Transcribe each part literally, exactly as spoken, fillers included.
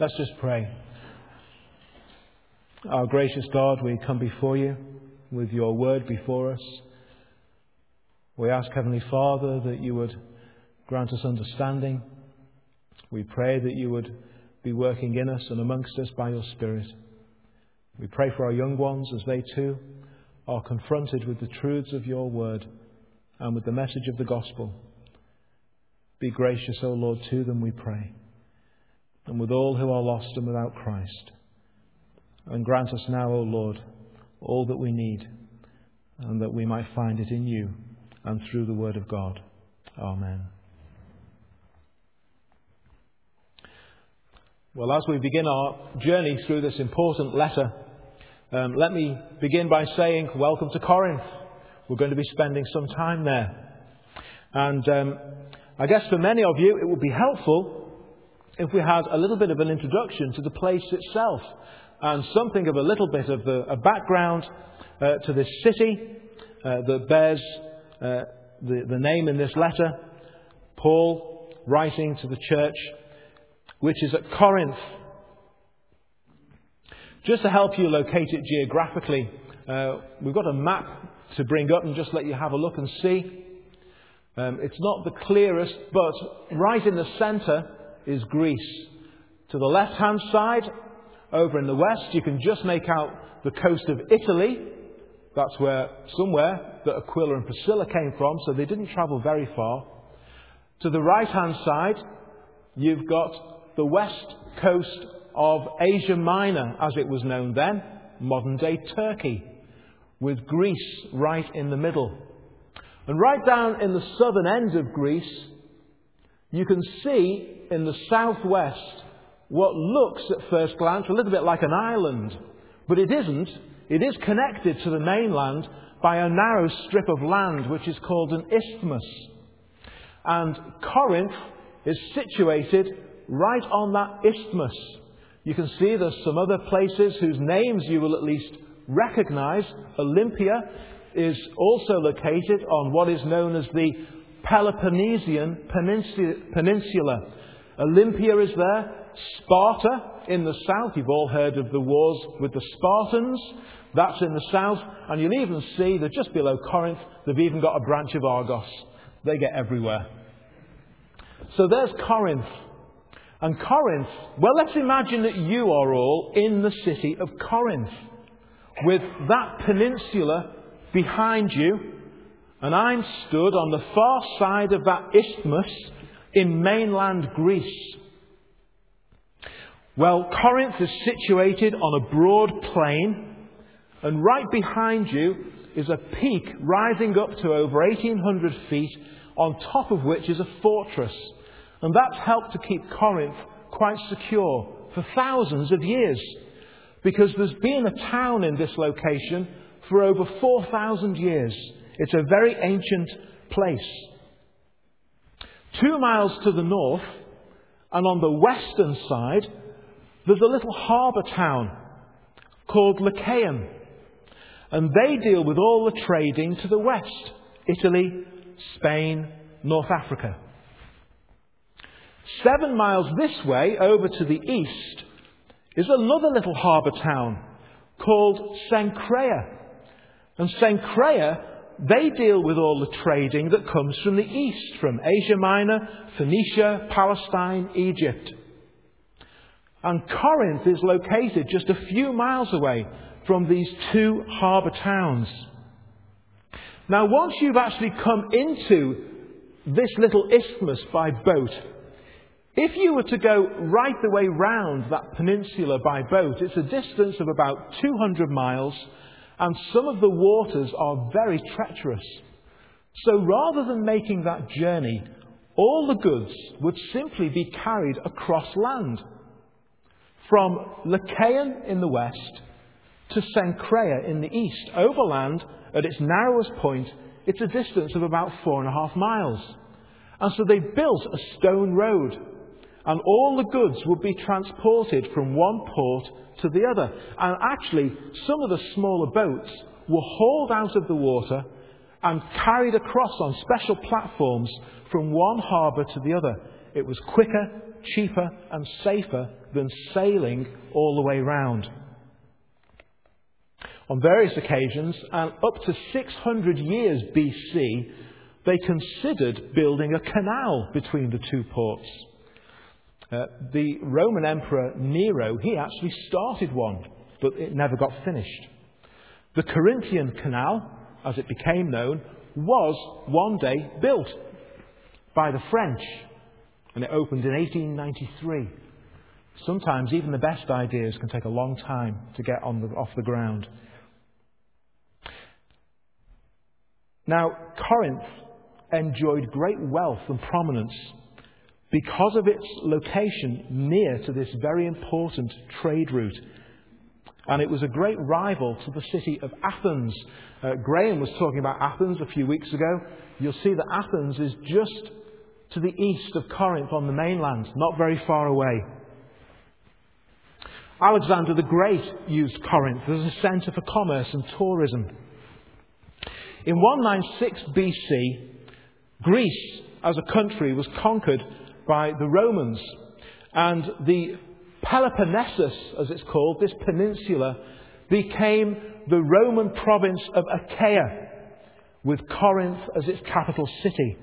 Let's just pray. Our gracious God, we come before you with your word before us. We ask, Heavenly Father, that you would grant us understanding. We pray that you would be working in us and amongst us by your Spirit. We pray for our young ones as they too are confronted with the truths of your word and with the message of the gospel. Be gracious, O Lord, to them, we pray, and with all who are lost and without Christ. And grant us now, O Lord, all that we need, and that we might find it in you and through the word of God. Amen. Well, as we begin our journey through this important letter, um, let me begin by saying welcome to Corinth. We're going to be spending some time there. And um, I guess for many of you it would be helpful if we had a little bit of an introduction to the place itself and something of a little bit of the, a background uh, to this city uh, that bears uh, the, the name in this letter. Paul writing to the church which is at Corinth. Just to help you locate it geographically, uh, we've got a map to bring up and just let you have a look and see. Um, it's not the clearest, but right in the centre is Greece. To the left-hand side, over in the west, you can just make out the coast of Italy. That's where, somewhere, that Aquila and Priscilla came from, so they didn't travel very far. To the right-hand side, you've got the west coast of Asia Minor, as it was known then, modern-day Turkey, with Greece right in the middle. And right down in the southern end of Greece, you can see in the southwest what looks at first glance a little bit like an island, but it isn't. It is connected to the mainland by a narrow strip of land which is called an isthmus. And Corinth is situated right on that isthmus. You can see there's some other places whose names you will at least recognize. Olympia is also located on what is known as the Peloponnesian Peninsula. Olympia is there. Sparta in the south. You've all heard of the wars with the Spartans. That's in the south. And you'll even see that just below Corinth, they've even got a branch of Argos. They get everywhere. So there's Corinth. And Corinth, well, let's imagine that you are all in the city of Corinth, with that peninsula behind you, and I'm stood on the far side of that isthmus in mainland Greece. Well, Corinth is situated on a broad plain, and right behind you is a peak rising up to over eighteen hundred feet, on top of which is a fortress. And that's helped to keep Corinth quite secure for thousands of years, because there's been a town in this location for over four thousand years. It's a very ancient place. Two miles to the north, and on the western side, there's a little harbour town called Lycaon. And they deal with all the trading to the west. Italy, Spain, North Africa. Seven miles this way, over to the east, is another little harbour town called Cenchrea. And Cenchrea, they deal with all the trading that comes from the east, from Asia Minor, Phoenicia, Palestine, Egypt. And Corinth is located just a few miles away from these two harbour towns. Now, once you've actually come into this little isthmus by boat, if you were to go right the way round that peninsula by boat, it's a distance of about two hundred miles, and some of the waters are very treacherous. So rather than making that journey, all the goods would simply be carried across land. From Lycaon in the west to Cenchrea in the east, overland at its narrowest point, it's a distance of about four and a half miles. And so they built a stone road, and all the goods would be transported from one port to the other. And actually, some of the smaller boats were hauled out of the water and carried across on special platforms from one harbour to the other. It was quicker, cheaper and safer than sailing all the way round. On various occasions, and up to six hundred years B C, they considered building a canal between the two ports. Uh, the Roman Emperor Nero, he actually started one, but it never got finished. The Corinthian Canal, as it became known, was one day built by the French, and it opened in eighteen ninety-three. Sometimes even the best ideas can take a long time to get on the, off the ground. Now, Corinth enjoyed great wealth and prominence because of its location near to this very important trade route. And it was a great rival to the city of Athens. Uh, Graham was talking about Athens a few weeks ago. You'll see that Athens is just to the east of Corinth on the mainland, not very far away. Alexander the Great used Corinth as a centre for commerce and tourism. In one ninety-six B C, Greece as a country was conquered by the Romans, and the Peloponnesus, as it's called, this peninsula, became the Roman province of Achaia, with Corinth as its capital city.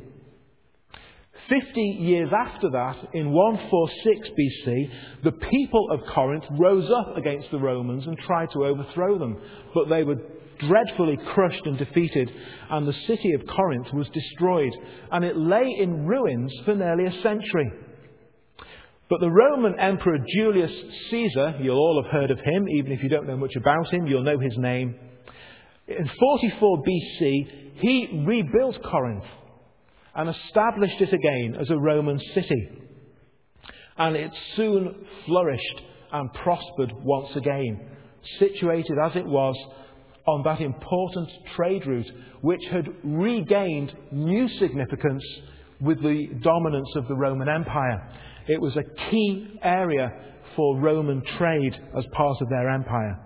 Fifty years after that, in one forty-six B C, the people of Corinth rose up against the Romans and tried to overthrow them, but they were dreadfully crushed and defeated, and the city of Corinth was destroyed, and it lay in ruins for nearly a century. But the Roman Emperor Julius Caesar, you'll all have heard of him, even if you don't know much about him, you'll know his name. In forty-four B C, he rebuilt Corinth and established it again as a Roman city. And it soon flourished and prospered once again, situated as it was on that important trade route, which had regained new significance with the dominance of the Roman Empire. It was a key area for Roman trade as part of their empire.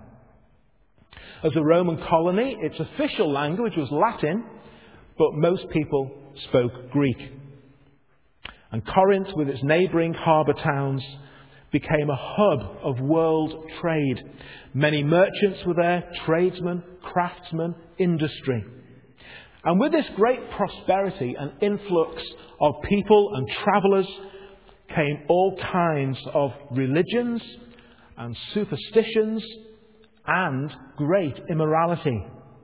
As a Roman colony, its official language was Latin, but most people spoke Greek. And Corinth, with its neighbouring harbour towns, became a hub of world trade. Many merchants were there, tradesmen, craftsmen, industry. And with this great prosperity and influx of people and travellers came all kinds of religions and superstitions and great immorality.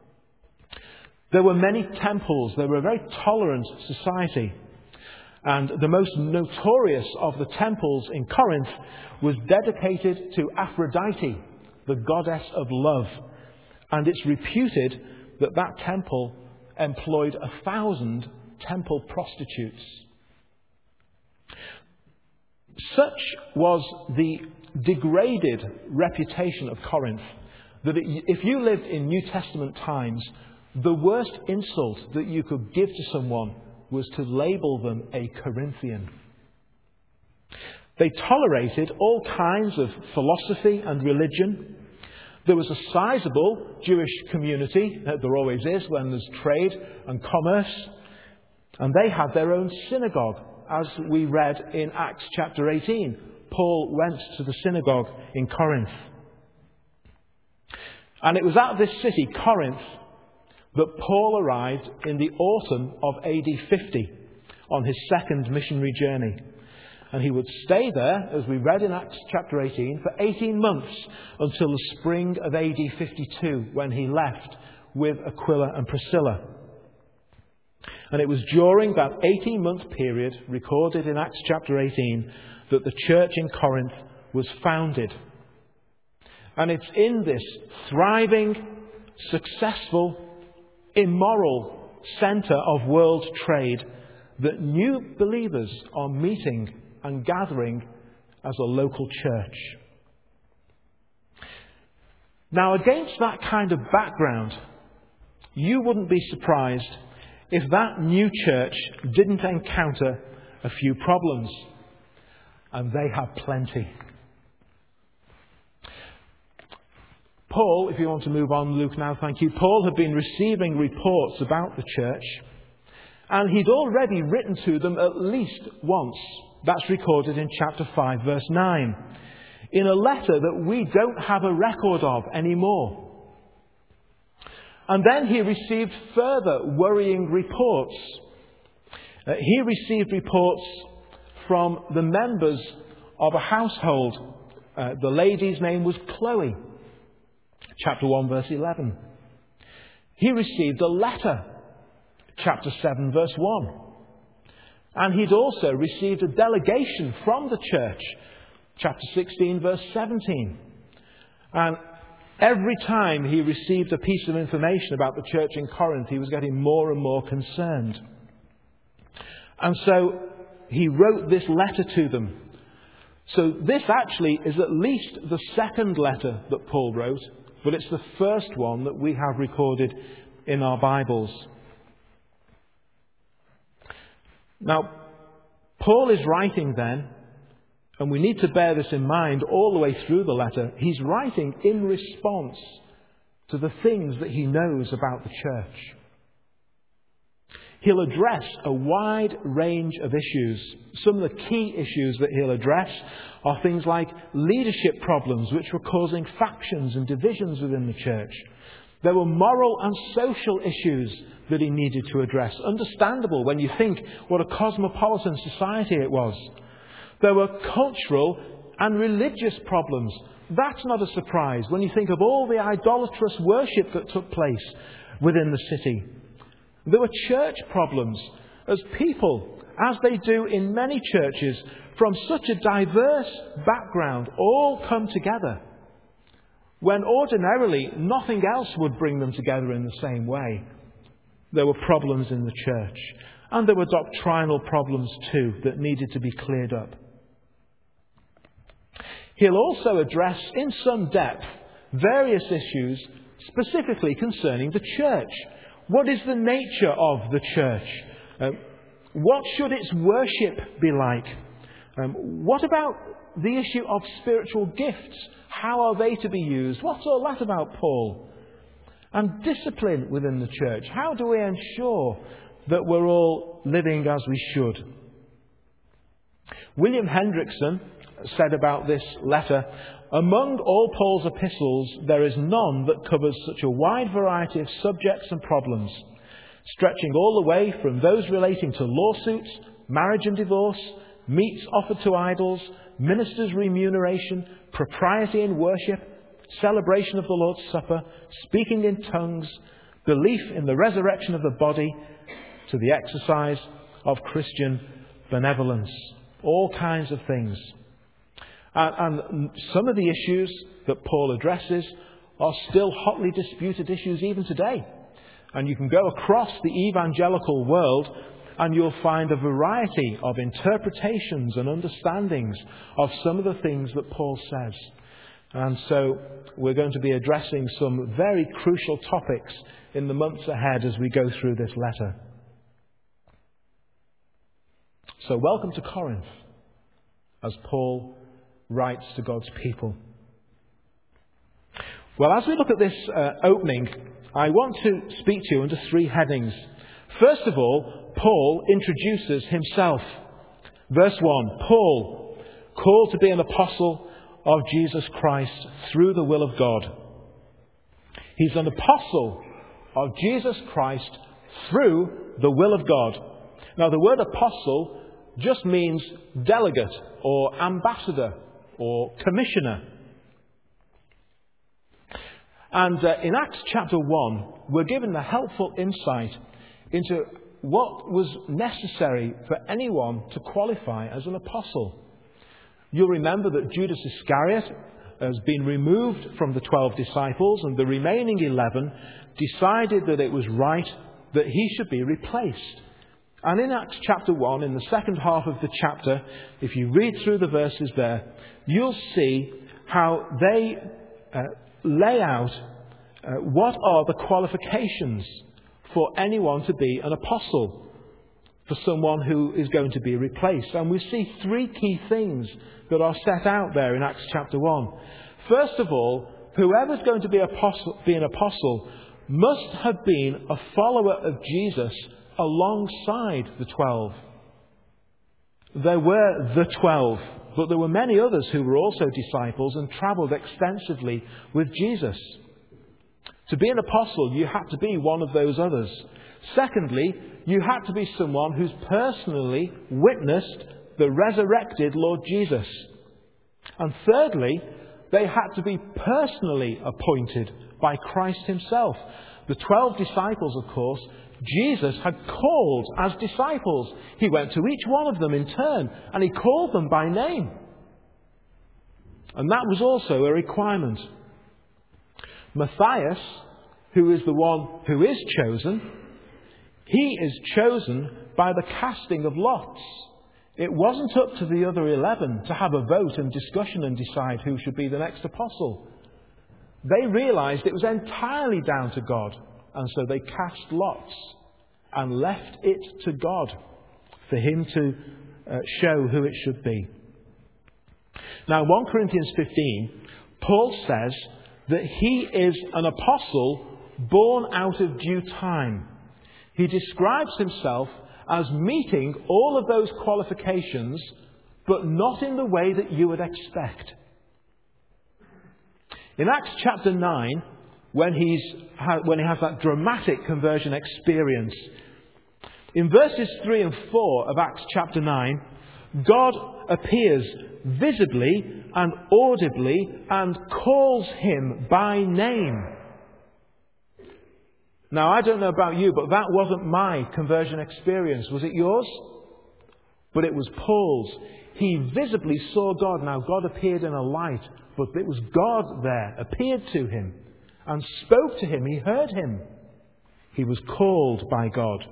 There were many temples. They were a very tolerant society. And the most notorious of the temples in Corinth was dedicated to Aphrodite, the goddess of love. And it's reputed that that temple employed a thousand temple prostitutes. Such was the degraded reputation of Corinth that it, if you lived in New Testament times, the worst insult that you could give to someone was to label them a Corinthian. They tolerated all kinds of philosophy and religion. There was a sizable Jewish community, there always is when there's trade and commerce, and they had their own synagogue, as we read in Acts chapter eighteen. Paul went to the synagogue in Corinth. And it was at this city, Corinth, that Paul arrived in the autumn of A D fifty on his second missionary journey. And he would stay there, as we read in Acts chapter eighteen, for eighteen months until the spring of A D fifty-two, when he left with Aquila and Priscilla. And it was during that eighteen-month period, recorded in Acts chapter eighteen, that the church in Corinth was founded. And it's in this thriving, successful, immoral centre of world trade that new believers are meeting and gathering as a local church. Now, against that kind of background, you wouldn't be surprised if that new church didn't encounter a few problems. And they have plenty. Paul, if you want to move on, Luke, now, thank you. Paul had been receiving reports about the church, and he'd already written to them at least once That's recorded in chapter five, verse nine, in a letter that we don't have a record of anymore. And then he received further worrying reports. Uh, he received reports from the members of a household. Uh, the lady's name was Chloe. Chapter one, verse eleven. He received a letter. Chapter seven, verse one. And he'd also received a delegation from the church. Chapter sixteen, verse seventeen. And every time he received a piece of information about the church in Corinth, he was getting more and more concerned. And so he wrote this letter to them. So this actually is at least the second letter that Paul wrote, but it's the first one that we have recorded in our Bibles. Now, Paul is writing then, and we need to bear this in mind all the way through the letter, he's writing in response to the things that he knows about the church. He'll address a wide range of issues. Some of the key issues that he'll address are things like leadership problems, which were causing factions and divisions within the church. There were moral and social issues that he needed to address. Understandable when you think what a cosmopolitan society it was. There were cultural and religious problems. That's not a surprise when you think of all the idolatrous worship that took place within the city. There were church problems as people, as they do in many churches, from such a diverse background, all come together, when ordinarily nothing else would bring them together in the same way. There were problems in the church, and there were doctrinal problems too that needed to be cleared up. He'll also address in some depth various issues specifically concerning the church. What is the nature of the church? Um, what should its worship be like? Um, what about the issue of spiritual gifts? How are they to be used? What's all that about, Paul? And discipline within the church. How do we ensure that we're all living as we should? William Hendrickson said about this letter, among all Paul's epistles, there is none that covers such a wide variety of subjects and problems, stretching all the way from those relating to lawsuits, marriage and divorce, meats offered to idols, ministers' remuneration, propriety in worship, celebration of the Lord's Supper, speaking in tongues, belief in the resurrection of the body, to the exercise of Christian benevolence. All kinds of things. And, and some of the issues that Paul addresses are still hotly disputed issues even today. And you can go across the evangelical world and you'll find a variety of interpretations and understandings of some of the things that Paul says. And so we're going to be addressing some very crucial topics in the months ahead as we go through this letter. So welcome to Corinth, as Paul writes to God's people. Well, as we look at this uh, opening, I want to speak to you under three headings. First of all, Paul introduces himself. Verse one, Paul, called to be an apostle of Jesus Christ through the will of God. He's an apostle of Jesus Christ through the will of God. Now, the word apostle just means delegate or ambassador or commissioner. And uh, in Acts chapter one, we're given a helpful insight into what was necessary for anyone to qualify as an apostle. You'll remember that Judas Iscariot has been removed from the twelve disciples, and the remaining eleven decided that it was right that he should be replaced. And in Acts chapter one, in the second half of the chapter, if you read through the verses there, you'll see how they uh, lay out uh, what are the qualifications for anyone to be an apostle, for someone who is going to be replaced. And we see three key things that are set out there in Acts chapter one. First of all, whoever's going to be, apostle, be an apostle must have been a follower of Jesus alongside the twelve. There were the twelve, but there were many others who were also disciples and travelled extensively with Jesus. To be an apostle, you had to be one of those others. Secondly, you had to be someone who's personally witnessed the resurrected Lord Jesus. And thirdly, they had to be personally appointed by Christ himself. The twelve disciples, of course, Jesus had called as disciples. He went to each one of them in turn and he called them by name. And that was also a requirement. Matthias, who is the one who is chosen, he is chosen by the casting of lots. It wasn't up to the other eleven to have a vote and discussion and decide who should be the next apostle. They realised it was entirely down to God, and so they cast lots and left it to God for him to uh, show who it should be. Now, First Corinthians fifteen, Paul says that he is an apostle born out of due time. He describes himself as meeting all of those qualifications, but not in the way that you would expect. In Acts chapter nine, when, he's, when he has that dramatic conversion experience, in verses three and four of Acts chapter nine, God appears visibly and audibly and calls him by name. Now, I don't know about you, but that wasn't my conversion experience. Was it yours? But it was Paul's. He visibly saw God. Now, God appeared in a light, but it was God there, appeared to him and spoke to him. He heard him. He was called by God.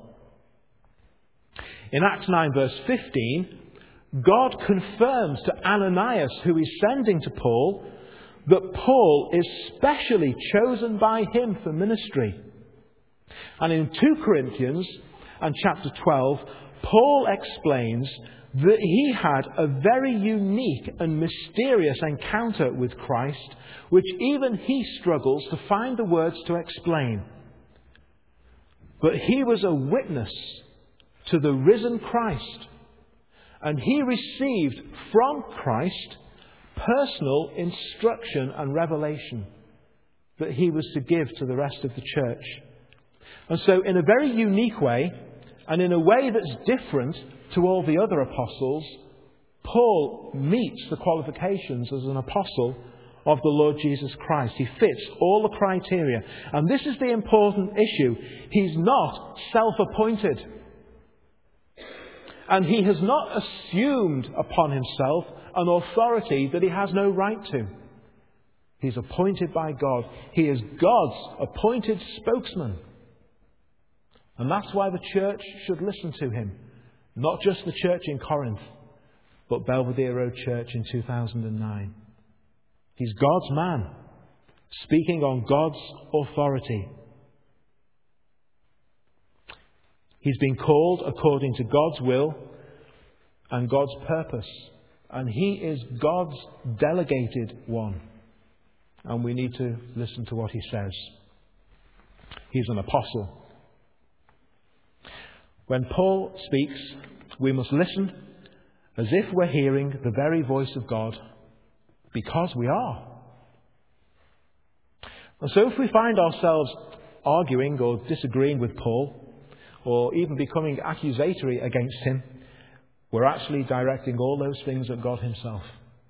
In Acts nine verse fifteen, God confirms to Ananias, who he's sending to Paul, that Paul is specially chosen by him for ministry. And in Second Corinthians and chapter twelve, Paul explains that he had a very unique and mysterious encounter with Christ, which even he struggles to find the words to explain. But he was a witness to the risen Christ, and he received from Christ personal instruction and revelation that he was to give to the rest of the church. And so in a very unique way, and in a way that's different to all the other apostles, Paul meets the qualifications as an apostle of the Lord Jesus Christ. He fits all the criteria. And this is the important issue. He's not self-appointed. And he has not assumed upon himself an authority that he has no right to. He's appointed by God. He is God's appointed spokesman. And that's why the church should listen to him. Not just the church in Corinth, but Belvedere Road Church in two thousand nine. He's God's man, speaking on God's authority. He's been called according to God's will and God's purpose. And he is God's delegated one. And we need to listen to what he says. He's an apostle. When Paul speaks, we must listen as if we're hearing the very voice of God, because we are. And so if we find ourselves arguing or disagreeing with Paul, or even becoming accusatory against him, we're actually directing all those things at God himself.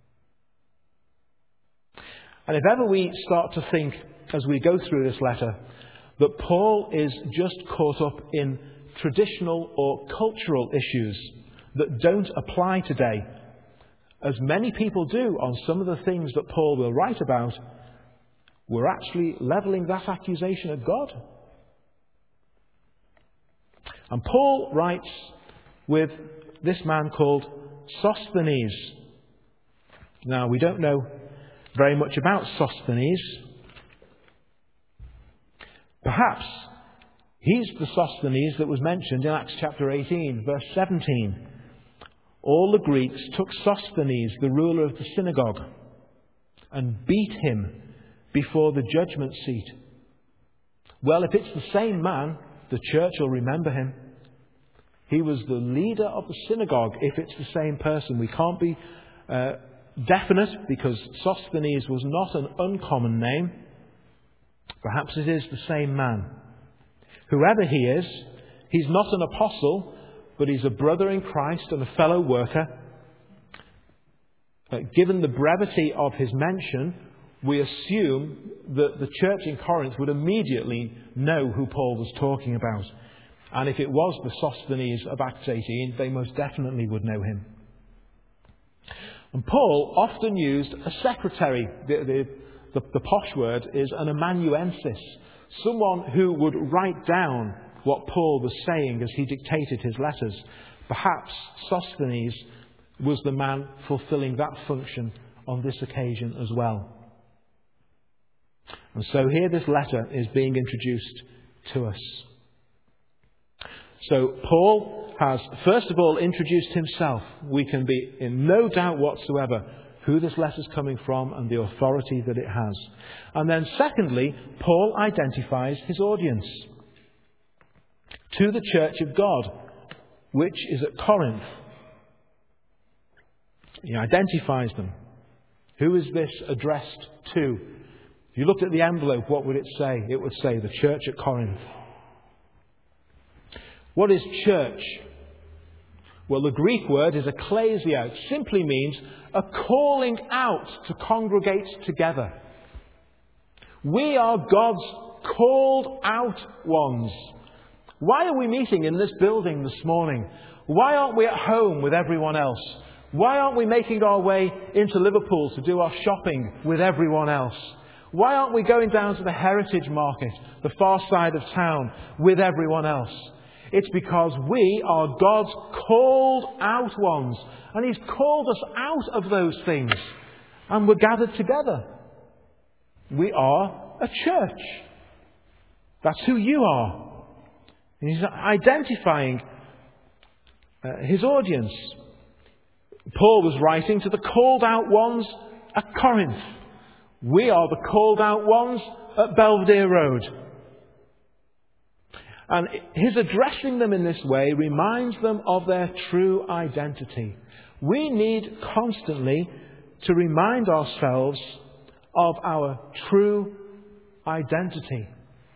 And if ever we start to think, as we go through this letter, that Paul is just caught up in traditional or cultural issues that don't apply today, as many people do on some of the things that Paul will write about, we're actually levelling that accusation at God. And Paul writes with this man called Sosthenes. Now, we don't know very much about Sosthenes. Perhaps he's the Sosthenes that was mentioned in Acts chapter eighteen, verse seventeen. All the Greeks took Sosthenes, the ruler of the synagogue, and beat him before the judgment seat. Well, if it's the same man, the church will remember him. He was the leader of the synagogue, if it's the same person. We can't be uh, definite because Sosthenes was not an uncommon name. Perhaps it is the same man. Whoever he is, he's not an apostle, but he's a brother in Christ and a fellow worker. Uh, given the brevity of his mention, we assume that the church in Corinth would immediately know who Paul was talking about. And if it was the Sosthenes of Acts eighteen, they most definitely would know him. And Paul often used a secretary. The, the, the, the posh word is an amanuensis, someone who would write down what Paul was saying as he dictated his letters. Perhaps Sosthenes was the man fulfilling that function on this occasion as well. And so here this letter is being introduced to us. So Paul has first of all introduced himself. We can be in no doubt whatsoever who this letter is coming from and the authority that it has. And then secondly, Paul identifies his audience. To the church of God, which is at Corinth. He identifies them. Who is this addressed to? If you looked at the envelope, what would it say? It would say the church at Corinth. What is church? Well, the Greek word is ecclesia. It simply means a calling out to congregate together. We are God's called out ones. Why are we meeting in this building this morning? Why aren't we at home with everyone else? Why aren't we making our way into Liverpool to do our shopping with everyone else? Why aren't we going down to the Heritage Market, the far side of town, with everyone else? It's because we are God's called out ones. And He's called us out of those things. And we're gathered together. We are a church. That's who you are. And He's identifying uh, His audience. Paul was writing to the called out ones at Corinth. We are the called out ones at Belvedere Road. And his addressing them in this way reminds them of their true identity. We need constantly to remind ourselves of our true identity.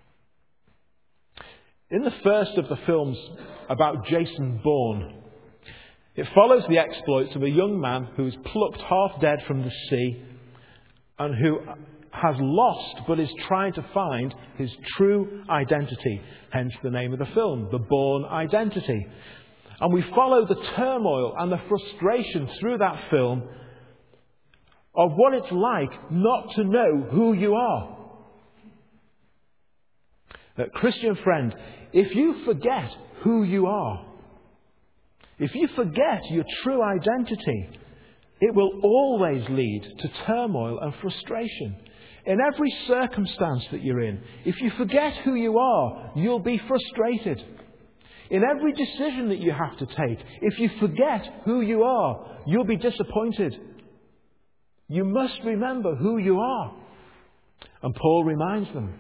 In the first of the films about Jason Bourne, it follows the exploits of a young man who is plucked half dead from the sea and who has lost but is trying to find his true identity. Hence the name of the film, The Bourne Identity. And we follow the turmoil and the frustration through that film of what it's like not to know who you are. Uh, Christian friend, if you forget who you are, if you forget your true identity, it will always lead to turmoil and frustration. In every circumstance that you're in, if you forget who you are, you'll be frustrated. In every decision that you have to take, if you forget who you are, you'll be disappointed. You must remember who you are. And Paul reminds them.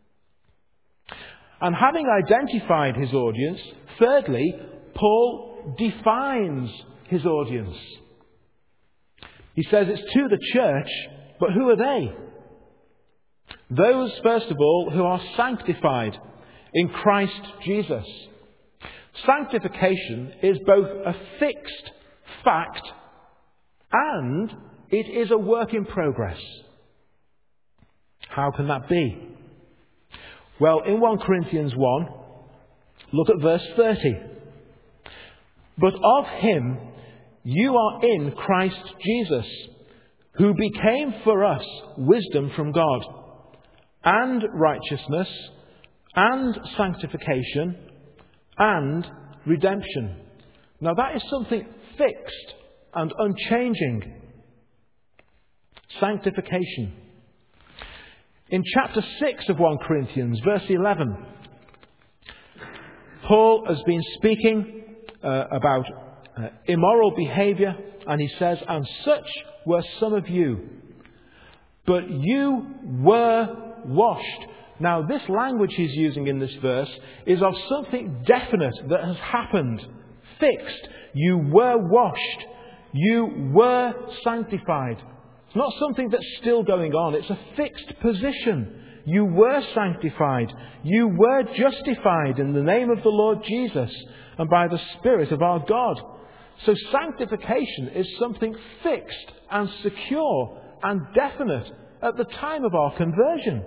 And having identified his audience, thirdly, Paul defines his audience. He says it's to the church, but who are they? Those, first of all, who are sanctified in Christ Jesus. Sanctification is both a fixed fact and it is a work in progress. How can that be? Well, in First Corinthians one, look at verse thirty. But of Him you are in Christ Jesus, who became for us wisdom from God, and righteousness, and sanctification, and redemption. Now that is something fixed and unchanging. Sanctification. In chapter six of First Corinthians, verse eleven, Paul has been speaking uh, about uh, immoral behaviour, and he says, and such were some of you, but you were washed. Now, this language he's using in this verse is of something definite that has happened fixed. You were washed. You were sanctified. It's not something that's still going on. It's a fixed position. You were sanctified. You were justified in the name of the Lord Jesus and by the Spirit of our God. So sanctification is something fixed and secure and definite at the time of our conversion.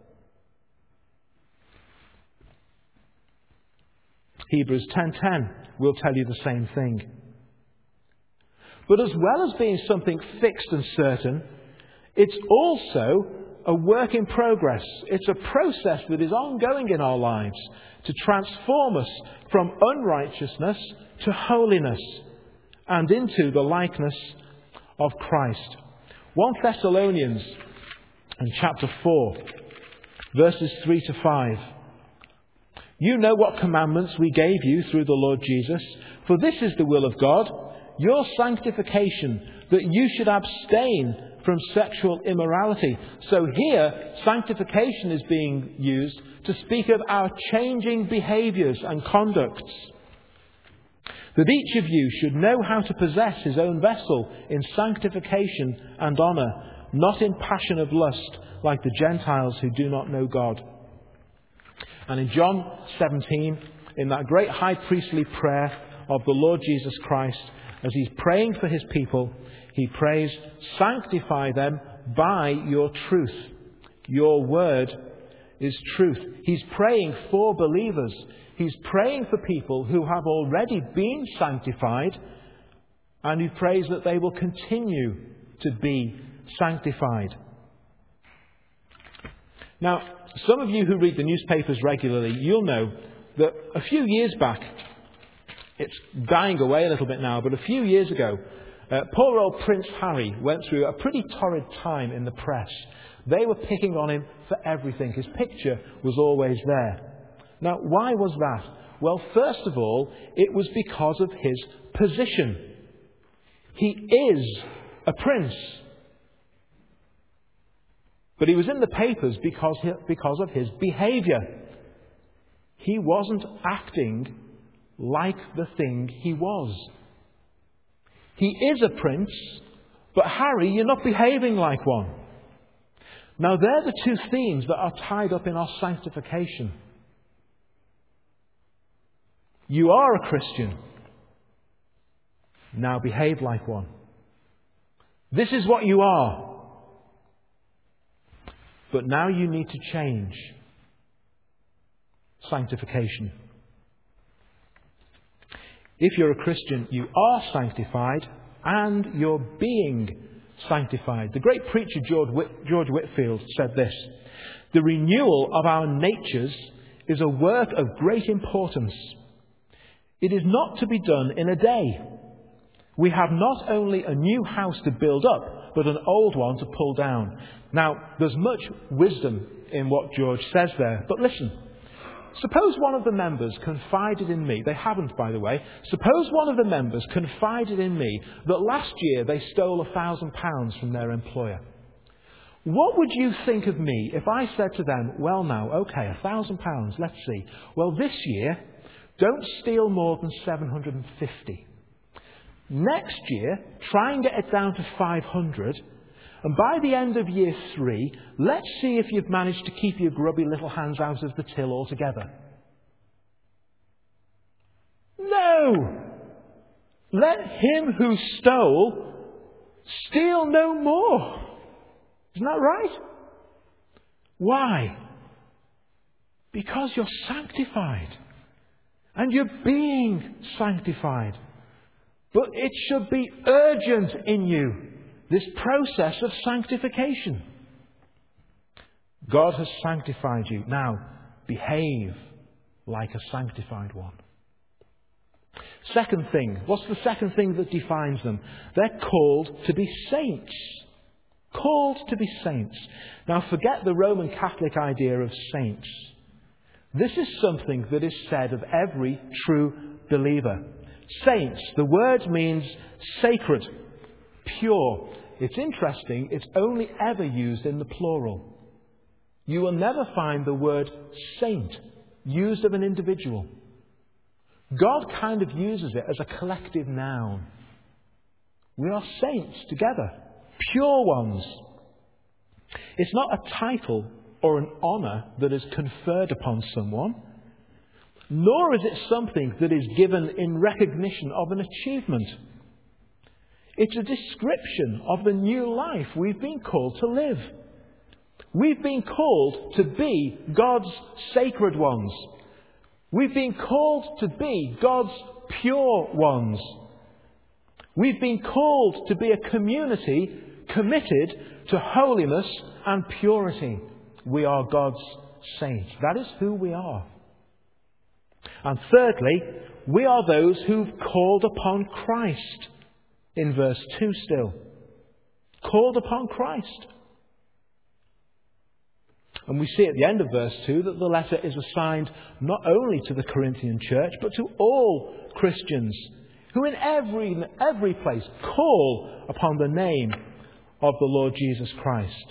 Hebrews ten ten will tell you the same thing. But as well as being something fixed and certain, it's also a work in progress. It's a process that is ongoing in our lives to transform us from unrighteousness to holiness and into the likeness of Christ. First Thessalonians in chapter four, verses three to five. You know what commandments we gave you through the Lord Jesus, for this is the will of God, your sanctification, that you should abstain from sexual immorality. So here, sanctification is being used to speak of our changing behaviours and conducts. That each of you should know how to possess his own vessel in sanctification and honour, not in passion of lust, like the Gentiles who do not know God. And in John seventeen, in that great high priestly prayer of the Lord Jesus Christ, as he's praying for his people, he prays, sanctify them by your truth. Your word is truth. He's praying for believers. He's praying for people who have already been sanctified, and he prays that they will continue to be sanctified. Now, some of you who read the newspapers regularly, you'll know that a few years back, it's dying away a little bit now, but a few years ago, uh, poor old Prince Harry went through a pretty torrid time in the press. They were picking on him for everything. His picture was always there. Now, why was that? Well, first of all, it was because of his position. He is a prince. But he was in the papers because, he, because of his behaviour. He wasn't acting like the thing he was. He is a prince, but Harry, you're not behaving like one. Now, they're the two themes that are tied up in our sanctification. You are a Christian. Now behave like one. This is what you are. But now you need to change. Sanctification. If you're a Christian, you are sanctified and you're being sanctified. The great preacher George, Whit- George Whitfield said this: the renewal of our natures is a work of great importance. It is not to be done in a day. We have not only a new house to build up, but an old one to pull down. Now, there's much wisdom in what George says there, but listen. Suppose one of the members confided in me, they haven't by the way, suppose one of the members confided in me that last year they stole a thousand pounds from their employer. What would you think of me if I said to them, well now, okay, a thousand pounds, let's see. Well, this year, don't steal more than seven hundred fifty. Next year, try and get it down to five hundred. And by the end of year three, let's see if you've managed to keep your grubby little hands out of the till altogether. No! Let him who stole steal no more. Isn't that right? Why? Because you're sanctified. And you're being sanctified. But it should be urgent in you, this process of sanctification. God has sanctified you. Now, behave like a sanctified one. Second thing. What's the second thing that defines them? They're called to be saints. Called to be saints. Now, forget the Roman Catholic idea of saints. This is something that is said of every true believer. Saints, the word means sacred, pure. It's interesting, it's only ever used in the plural. You will never find the word saint used of an individual. God kind of uses it as a collective noun. We are saints together, pure ones. It's not a title or an honour that is conferred upon someone, nor is it something that is given in recognition of an achievement. It's a description of the new life we've been called to live. We've been called to be God's sacred ones. We've been called to be God's pure ones. We've been called to be a community committed to holiness and purity. We are God's saints. That is who we are. And thirdly, we are those who've called upon Christ. In verse two still. Called upon Christ. And we see at the end of verse two that the letter is assigned not only to the Corinthian church, but to all Christians who in every, every place call upon the name of the Lord Jesus Christ.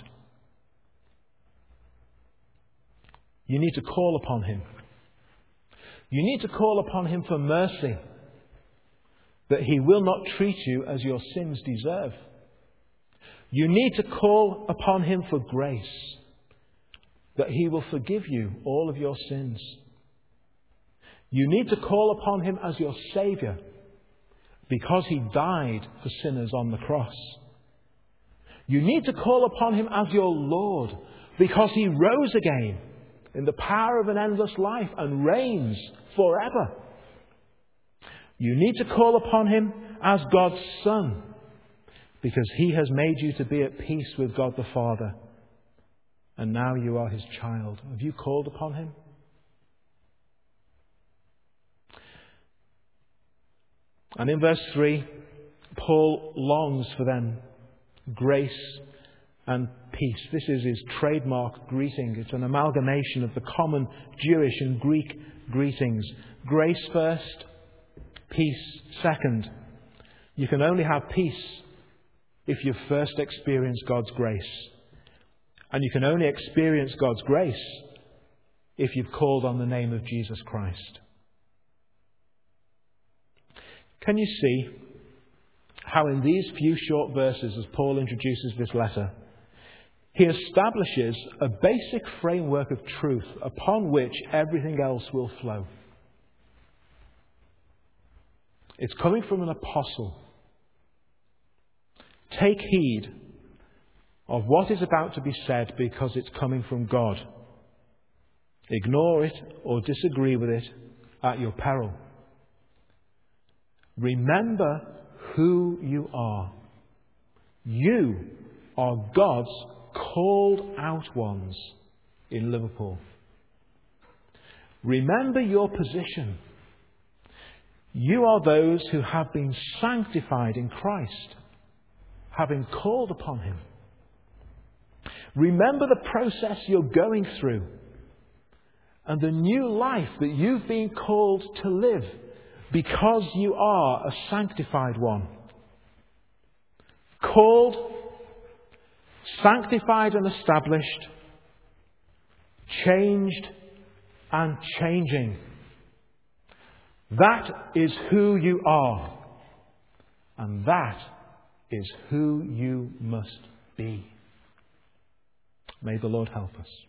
You need to call upon Him. You need to call upon Him for mercy, that He will not treat you as your sins deserve. You need to call upon Him for grace, that He will forgive you all of your sins. You need to call upon Him as your Saviour, because He died for sinners on the cross. You need to call upon Him as your Lord, because He rose again in the power of an endless life and reigns forever. You need to call upon Him as God's Son, because He has made you to be at peace with God the Father. And now you are His child. Have you called upon Him? And in verse three, Paul longs for them grace and peace. This is his trademark greeting. It's an amalgamation of the common Jewish and Greek greetings. Grace first, peace second. You can only have peace if you've first experienced God's grace. And you can only experience God's grace if you've called on the name of Jesus Christ. Can you see how in these few short verses, as Paul introduces this letter, he establishes a basic framework of truth upon which everything else will flow? It's coming from an apostle. Take heed of what is about to be said, because it's coming from God. Ignore it or disagree with it at your peril. Remember who you are. You are God's called out ones in Liverpool. Remember your position. You are those who have been sanctified in Christ, having called upon Him. Remember the process you're going through and the new life that you've been called to live, because you are a sanctified one. Called, sanctified and established, changed and changing. That is who you are. And that is who you must be. May the Lord help us.